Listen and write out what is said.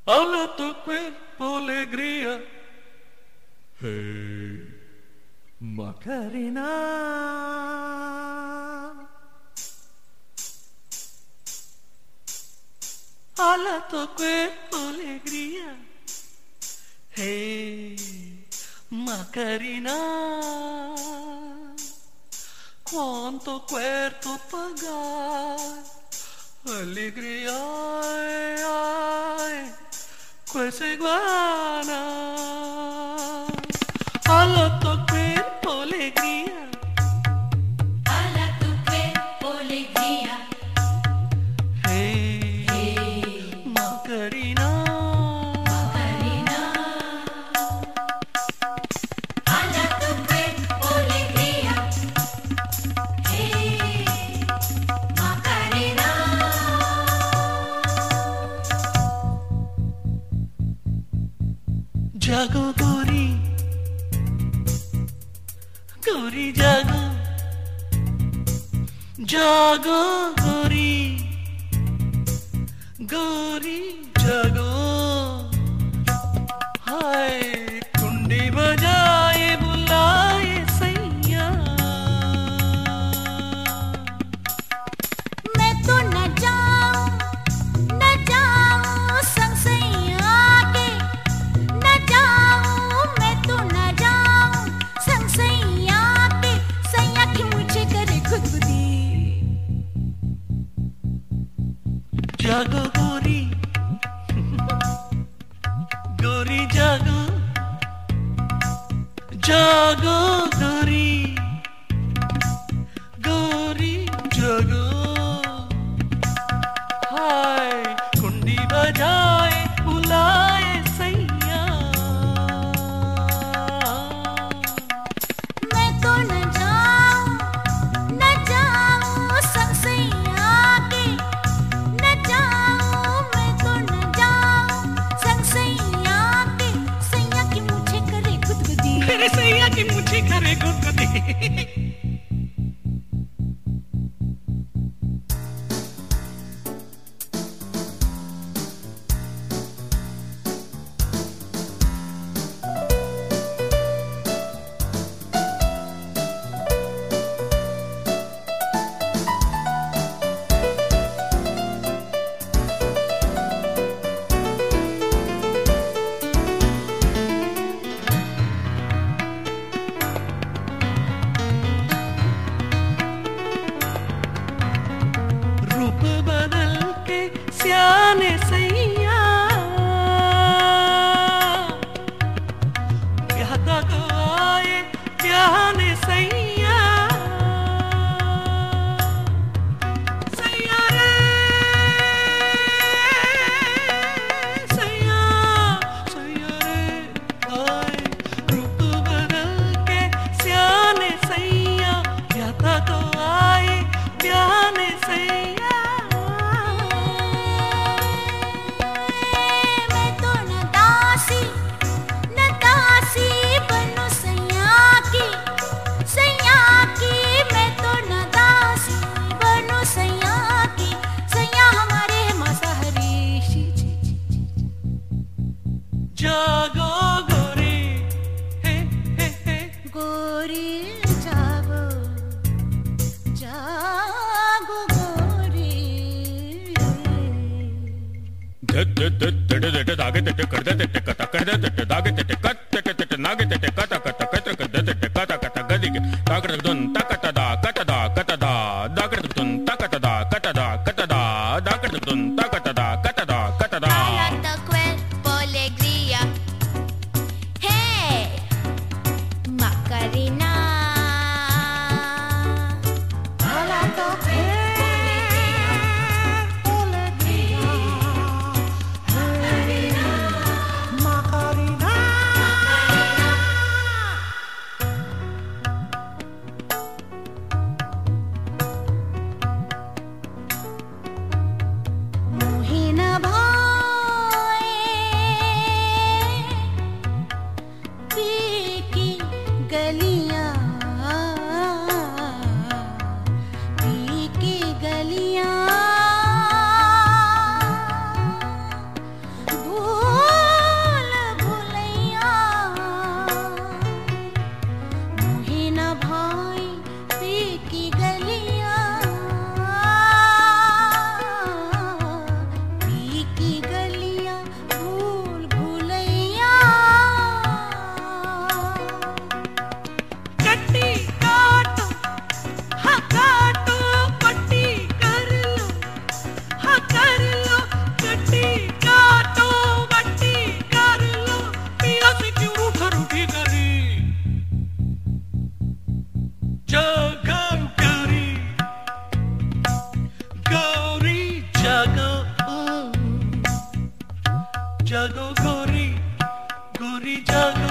Habla tu cuerpo, alegría. Hey, Macarena. Habla tu cuerpo, alegría. Hey, Macarena. Quanto cuerpo pagar, alegria, ai, ai, questa iguana. Alla tu cuerpo, alegria. Alla tu cuerpo, alegria. Hey, Hey, Macarena. Macarena. Alla tu cuerpo, alegria. Hey, Macarena. Jago gori, gori jago, jago gori, gori jago. हाय कुंडी बजाए बुलाए सैया. मैं तो न जाऊं संग सैया के, न जाऊं मैं तो न जाऊं संग सैया के, सैया की मुझे करे खुदबुदी. जागो गोरी, गोरी जागो, जागो गोरी, गोरी जागो. हाय कुंडी बजाए बुलाए सैया. मैं तो न जाऊं संग सैया के, न जाऊं मैं तो न जाऊं संग सैया के, सैया की मुझे करे खुदबुदी. मेरे सैया की मुझे करे गुदगुदी. रूप बदल के सियाने सैया, ब्याह तक आए ब्याहने सैया. सैया रे सैया, सैया रे आए. रूप बदल के सियाने सैया, ब्याह तक आए ब्याहने सैया. मैं तो न दासी बनूं सैया की, मैं तो न दासी बनूं सैया की, सैया हमारे मांसाहारी. जागो गोरी, हे हे हे. गोरी जागो, जागो गोरी. Alla tu cuerpo, alegría. Hey, Macarena. Alla tu cuerpo, alegría. Macarena. जागो गोरी गोरी जागो